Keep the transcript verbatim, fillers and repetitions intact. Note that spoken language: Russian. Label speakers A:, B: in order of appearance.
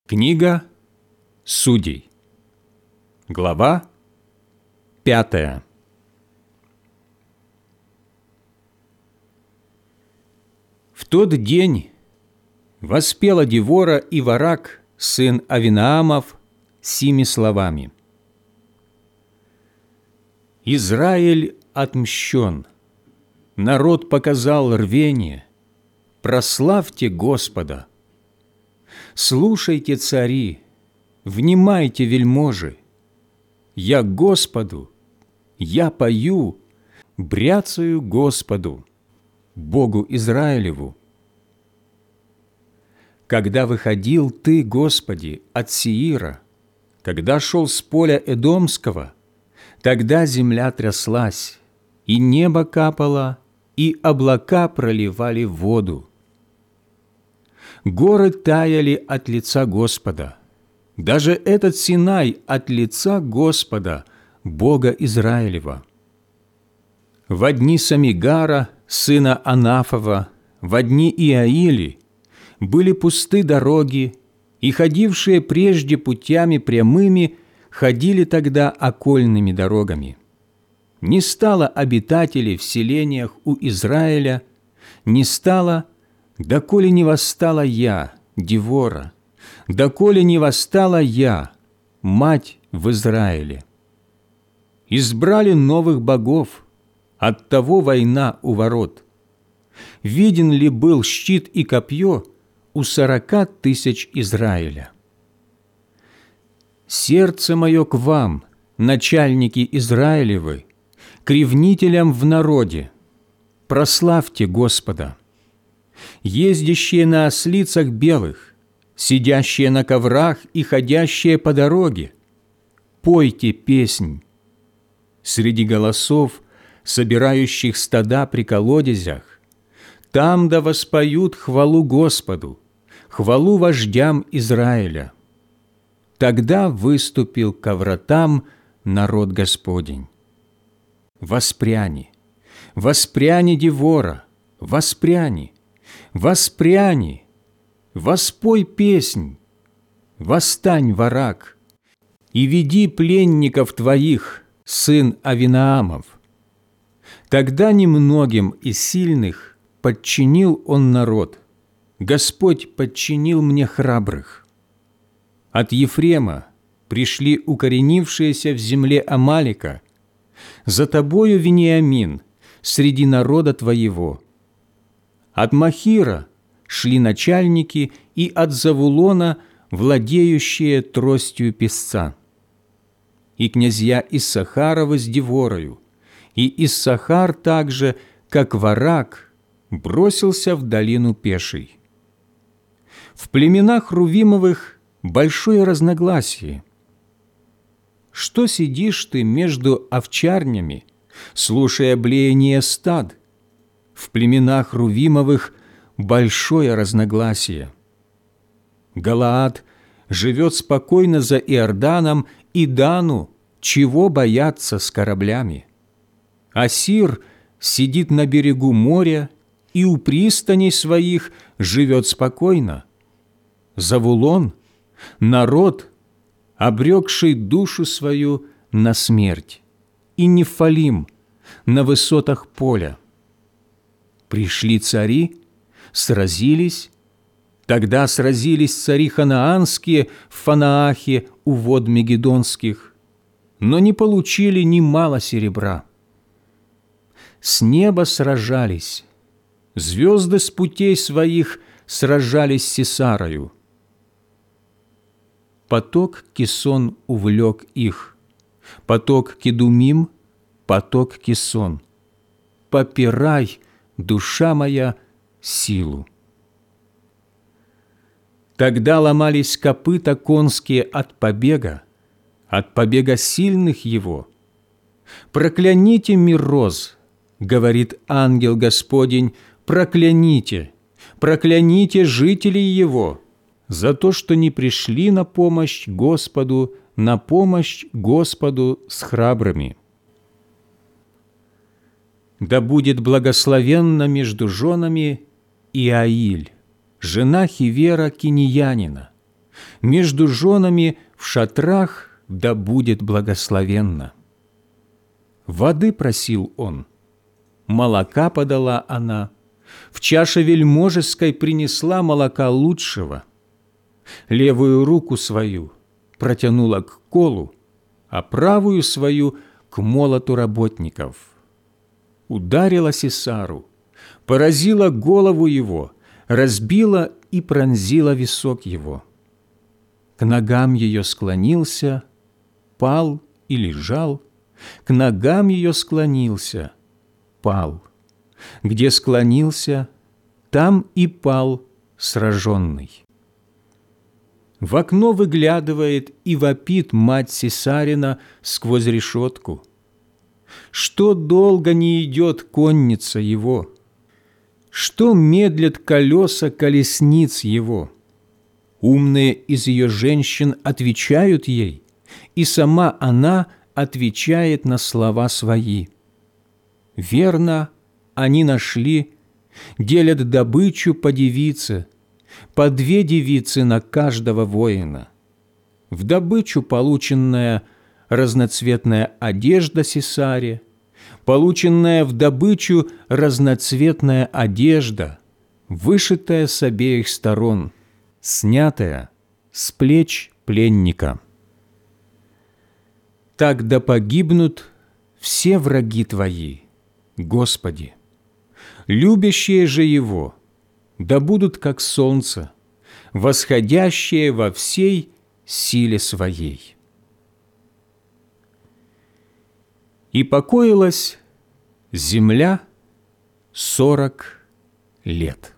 A: Книга Судей, глава пятая. В тот день воспела Девора и Варак, сын Авинаамов, сими словами: «Израиль отмщен, народ показал рвение, прославьте Господа! Слушайте, цари, внимайте, вельможи! Я Господу, я пою, бряцаю Господу, Богу Израилеву. Когда выходил Ты, Господи, от Сеира, когда шел с поля Эдомского, тогда земля тряслась, и небо капало, и облака проливали воду. Горы таяли от лица Господа, даже этот Синай от лица Господа, Бога Израилева. Во дни Самигара, сына Анафова, во дни Иаили были пусты дороги, и ходившие прежде путями прямыми ходили тогда окольными дорогами. Не стало обитателей в селениях у Израиля, не стало, доколе не восстала я, Девора, доколе не восстала я, мать в Израиле. Избрали новых богов, оттого война у ворот. Виден ли был щит и копье у сорока тысяч Израиля? Сердце мое к вам, начальники Израилевы, к ревнителям в народе, прославьте Господа. Ездящие на ослицах белых, сидящие на коврах и ходящие по дороге, пойте песнь. Среди голосов, собирающих стада при колодезях, там да воспоют хвалу Господу, хвалу вождям Израиля. Тогда выступил ко вратам народ Господень. Воспряни, воспряни, Девора, воспряни, воспряни, воспой песнь, восстань, Варак, и веди пленников твоих, сын Авинаамов. Тогда немногим из сильных подчинил он народ, Господь подчинил мне храбрых. От Ефрема пришли укоренившиеся в земле Амалика, за тобою, Вениамин, среди народа твоего. От Махира шли начальники, и от Завулона владеющие тростью песца. И князья Иссахарова с Деворою, и Иссахар также, как Варак, бросился в долину пешей. В племенах Рувимовых большое разногласие. Что сидишь ты между овчарнями, слушая блеяние стад? В племенах Рувимовых большое разногласие. Галаад живет спокойно за Иорданом, и Дану чего бояться с кораблями? Ассир сидит на берегу моря, и у пристаней своих живет спокойно. Завулон – народ, обрекший душу свою на смерть, и Нефалим – на высотах поля. Пришли цари, сразились, тогда сразились цари ханаанские в Фанаахе у вод Мегидонских, но не получили ни мало серебра. С неба сражались, звезды с путей своих сражались с Сисарою. Поток Кисон увлек их, поток Кедумим, поток Кисон. Попирай, душа моя, силу. Тогда ломались копыта конские от побега, от побега сильных его. «Прокляните мир роз», — говорит ангел Господень, «прокляните, прокляните жителей его за то, что не пришли на помощь Господу, на помощь Господу с храбрыми». Да будет благословенна между женами Иаиль, жена Хивера Кинеянина, между женами в шатрах да будет благословенно. Воды просил он, молока подала она, в чаше вельможеской принесла молока лучшего. Левую руку свою протянула к колу, а правую свою к молоту работников. Ударила Сисару, поразила голову его, разбила и пронзила висок его. К ногам ее склонился, пал и лежал, к ногам ее склонился, пал. Где склонился, там и пал сраженный. В окно выглядывает и вопит мать Сисарина сквозь решетку. Что долго не идет конница его? Что медлят колеса колесниц его? Умные из ее женщин отвечают ей, и сама она отвечает на слова свои. Верно, они нашли, делят добычу по девице, по две девицы на каждого воина. В добычу полученная разноцветная одежда Сисаре, полученная в добычу разноцветная одежда, вышитая с обеих сторон, снятая с плеч пленника. Так да погибнут все враги Твои, Господи. Любящие же Его да будут как солнце, восходящее во всей силе Своей. И покоилась земля сорок лет.